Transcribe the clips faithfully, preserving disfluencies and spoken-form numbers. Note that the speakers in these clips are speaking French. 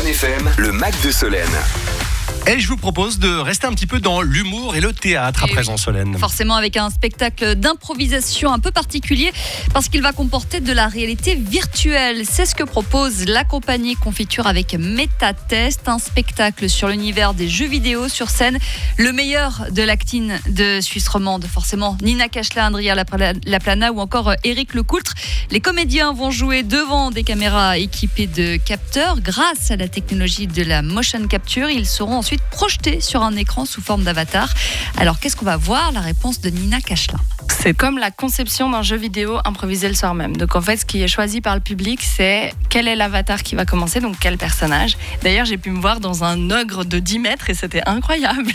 One F M, le Mac de Solène. Et je vous propose de rester un petit peu dans l'humour et le théâtre à Et présent, oui. Solène. Forcément avec un spectacle d'improvisation un peu particulier parce qu'il va comporter de la réalité virtuelle. C'est ce que propose la compagnie Confiture avec Métatest, un spectacle sur l'univers des jeux vidéo sur scène. Le meilleur de l'actine de Suisse romande, forcément Nina Cachelin, Adrien Laplana ou encore Éric Lecoultre. Les comédiens vont jouer devant des caméras équipées de capteurs. Grâce à la technologie de la motion capture, ils seront ensuite projetés sur un écran sous forme d'avatar. Alors qu'est-ce qu'on va voir? La réponse de Nina Cachelin. C'est comme la conception d'un jeu vidéo improvisé le soir même. Donc en fait, ce qui est choisi par le public, c'est quel est l'avatar qui va commencer, donc quel personnage. D'ailleurs, j'ai pu me voir dans un ogre de dix mètres et c'était incroyable.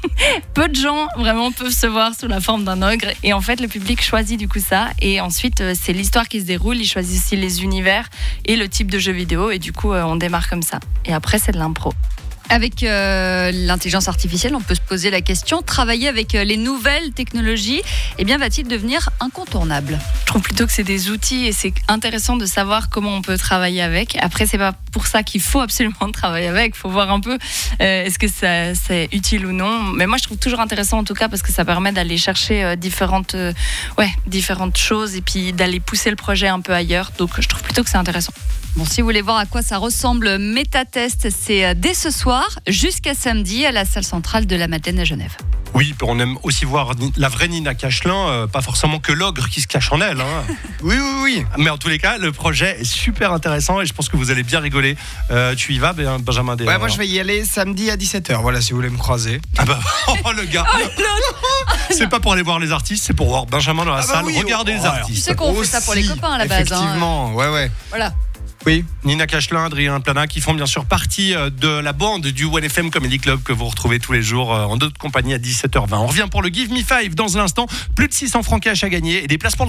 Peu de gens vraiment peuvent se voir sous la forme d'un ogre. Et en fait, le public choisit du coup ça. Et ensuite, c'est l'histoire qui se déroule. Ils choisissent aussi les univers et le type de jeu vidéo. Et du coup, on démarre comme ça. Et après, c'est de l'impro. Avec euh, l'intelligence artificielle, on peut se poser la question, travailler avec euh, les nouvelles technologies, eh bien, va-t-il devenir incontournable? Je trouve plutôt que c'est des outils et c'est intéressant de savoir comment on peut travailler avec. Après, c'est pas pour ça qu'il faut absolument travailler avec. Il faut voir un peu euh, est-ce que ça, c'est utile ou non. Mais moi, je trouve toujours intéressant en tout cas parce que ça permet d'aller chercher euh, différentes, euh, ouais, différentes choses et puis d'aller pousser le projet un peu ailleurs. Donc, je trouve plutôt que c'est intéressant. Bon, si vous voulez voir à quoi ça ressemble, Métatest, c'est dès ce soir jusqu'à samedi à la salle centrale de la Madeleine à Genève. Oui, on aime aussi voir la vraie Nina Cachelin, euh, pas forcément que l'ogre qui se cache en elle. Hein. Oui, oui, oui. Mais en tous les cas, le projet est super intéressant et je pense que vous allez bien rigoler. Euh, tu y vas, Benjamin Des? Ouais, moi je vais y aller samedi à dix-sept heures. Voilà, si vous voulez me croiser. Ah bah, oh le gars. C'est pas pour aller voir les artistes, c'est pour voir Benjamin dans la Ah bah salle. oui, Regardez oh, les alors, Tu artistes. sais qu'on fait ça pour les Aussi, copains à la base. Effectivement, Hein. ouais, ouais. Voilà. Oui. Nina Cachelin, Adrien Plana qui font bien sûr partie de la bande du One F M Comedy Club que vous retrouvez tous les jours en d'autres compagnies à dix-sept heures vingt. On revient pour le Give Me Five dans un instant. Plus de six cents francs cash à gagner et des places pour